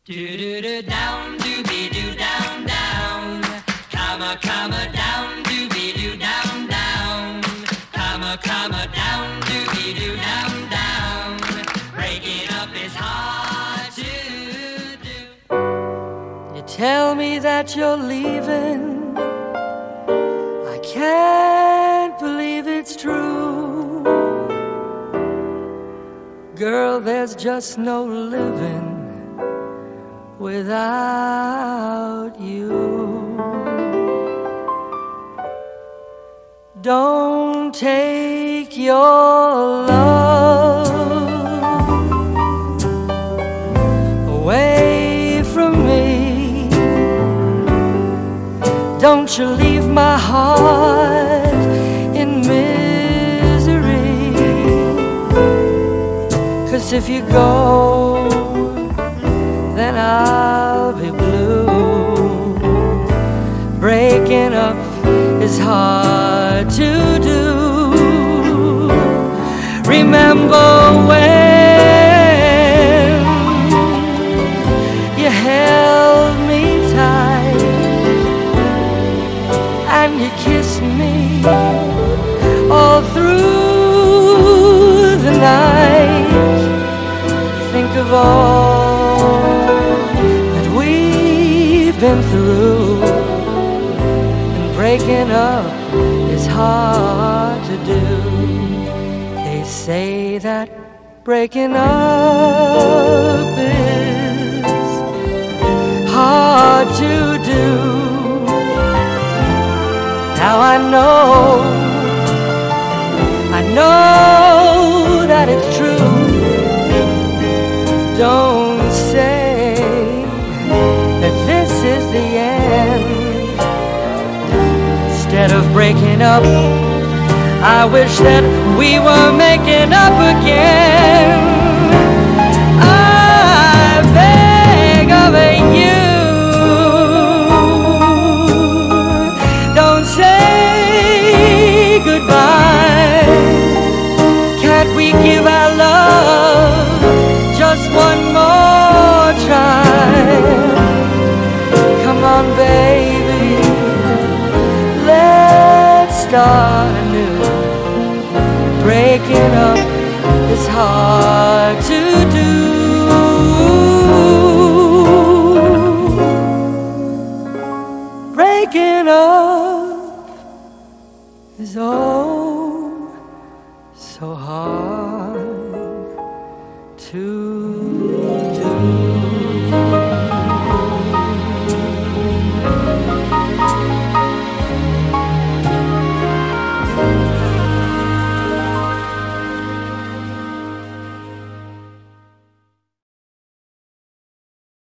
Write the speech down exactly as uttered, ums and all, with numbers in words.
Do do do down, do be do down down, comma comma down, do be do down down, comma comma down, do be do down down. Breaking up is hard to do. You tell me that you're leaving, I can't believe it's true. Girl, there's just no living without you. Don't take your love away from me. Don't you leave my heart in misery. 'Cause if you go, then I'll be blue. Breaking up is hard to do. Remember when you held me tight and you kissed me all through the night? Think of all been through, and breaking up is hard to do. They say that breaking up is hard to do. Now I know, I know that it's true. Don't say that this is the end. Instead of breaking up, I wish that we were making up again. I beg of you, don't say goodbye. Can't we give our love just one more try? Come on, baby, let's start anew. Breaking up is hard to do.